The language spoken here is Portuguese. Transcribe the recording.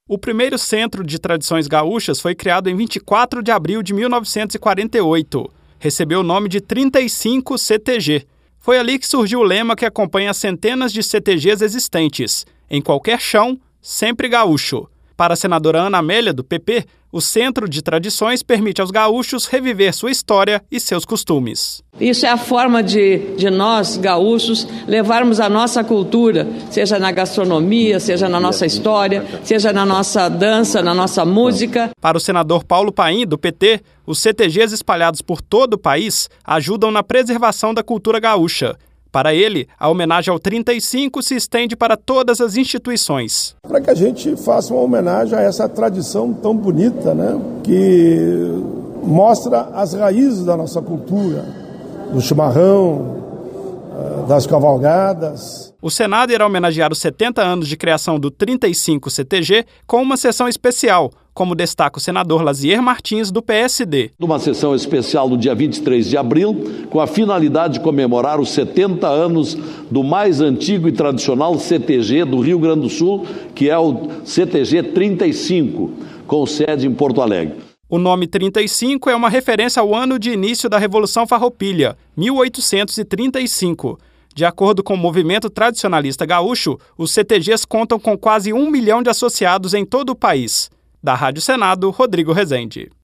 O primeiro Centro de Tradições Gaúchas foi criado em 24 de abril de 1948. Recebeu o nome de 35 CTG. Foi ali que surgiu o lema que acompanha as centenas de CTGs existentes. Em qualquer chão, sempre gaúcho. Para a senadora Ana Amélia, do PP, o Centro de Tradições permite aos gaúchos reviver sua história e seus costumes. Isso é a forma de nós, gaúchos, levarmos a nossa cultura, seja na gastronomia, seja na nossa história, seja na nossa dança, na nossa música. Para o senador Paulo Paim, do PT, os CTGs espalhados por todo o país ajudam na preservação da cultura gaúcha. Para ele, a homenagem ao 35 se estende para todas as instituições. Para que a gente faça uma homenagem a essa tradição tão bonita, né? Que mostra as raízes da nossa cultura, do chimarrão, das cavalgadas. O Senado irá homenagear os 70 anos de criação do 35 CTG com uma sessão especial, como destaca o senador Lazier Martins, do PSD. Uma sessão especial no dia 23 de abril, com a finalidade de comemorar os 70 anos do mais antigo e tradicional CTG do Rio Grande do Sul, que é o CTG 35, com sede em Porto Alegre. O nome 35 é uma referência ao ano de início da Revolução Farroupilha, 1835. De acordo com o movimento tradicionalista gaúcho, os CTGs contam com quase 1 milhão de associados em todo o país. Da Rádio Senado, Rodrigo Rezende.